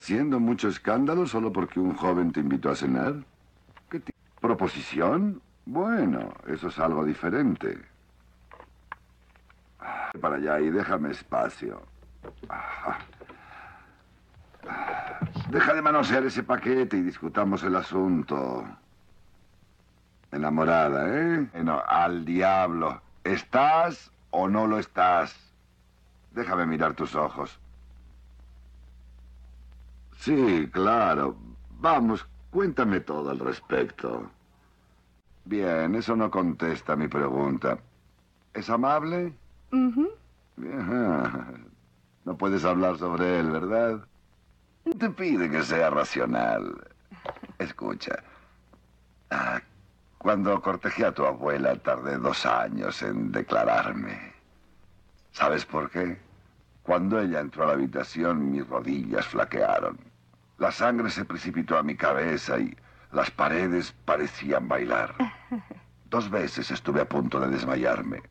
Haciendo mucho escándalo solo porque un joven te invitó a cenar. ¿Proposición? Bueno, eso es algo diferente. Para allá y déjame espacio. Deja de manosear ese paquete y discutamos el asunto. Enamorada, ¿eh? Bueno, al diablo. ¿Estás o no lo estás? Déjame mirar tus ojos. Sí, claro. Vamos, cuéntame todo al respecto. Bien, eso no contesta mi pregunta. ¿Es amable? Ujú. Bien. No puedes hablar sobre él, ¿verdad? Te pide que sea racional. Escucha. Cuando cortejé a tu abuela tardé 2 años en declararme. ¿Sabes por qué? Cuando ella entró a la habitación, mis rodillas flaquearon. La sangre se precipitó a mi cabeza y las paredes parecían bailar. 2 veces estuve a punto de desmayarme.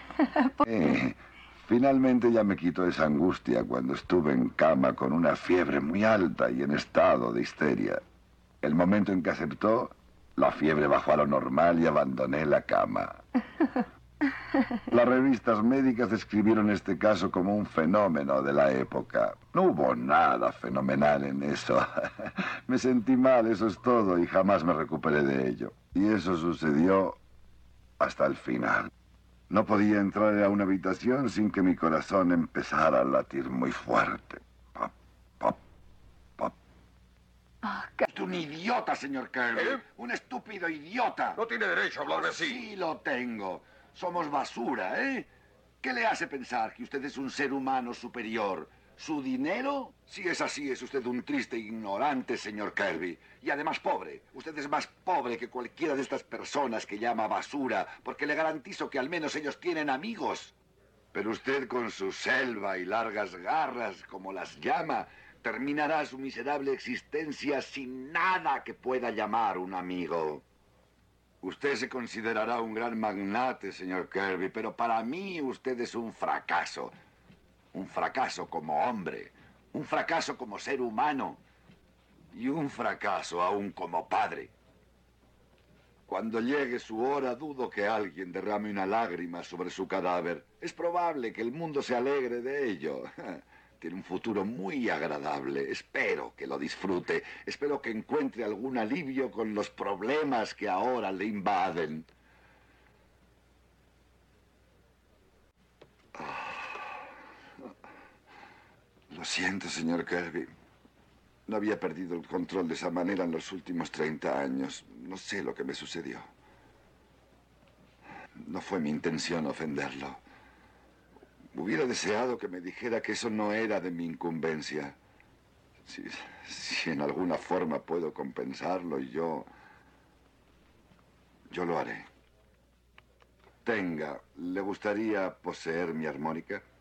Finalmente ya me quitó esa angustia cuando estuve en cama con una fiebre muy alta y en estado de histeria. El momento en que aceptó, la fiebre bajó a lo normal y abandoné la cama. Las revistas médicas describieron este caso como un fenómeno de la época. No hubo nada fenomenal en eso. Me sentí mal, eso es todo, y jamás me recuperé de ello. Y eso sucedió hasta el final. No podía entrar a una habitación sin que mi corazón empezara a latir muy fuerte. Pop, pop, pop. Es un idiota, señor Kirby. ¿Eh? Un estúpido idiota. No tiene derecho a hablarme así. Sí lo tengo. Somos basura, ¿eh? ¿Qué le hace pensar que usted es un ser humano superior? ¿Su dinero? Si es así, es usted un triste ignorante, señor Kirby. Y además pobre. Usted es más pobre que cualquiera de estas personas que llama basura, porque le garantizo que al menos ellos tienen amigos. Pero usted con su selva y largas garras, como las llama, terminará su miserable existencia sin nada que pueda llamar un amigo. Usted se considerará un gran magnate, señor Kirby, pero para mí usted es un fracaso. Un fracaso como hombre, un fracaso como ser humano y un fracaso aún como padre. Cuando llegue su hora, dudo que alguien derrame una lágrima sobre su cadáver. Es probable que el mundo se alegre de ello. Tiene un futuro muy agradable. Espero que lo disfrute. Espero que encuentre algún alivio con los problemas que ahora le invaden. Lo siento, señor Kirby. No había perdido el control de esa manera en los últimos 30 años. No sé lo que me sucedió. No fue mi intención ofenderlo. Hubiera deseado que me dijera que eso no era de mi incumbencia. Si en alguna forma puedo compensarlo, yo lo haré. Tenga, ¿le gustaría poseer mi armónica?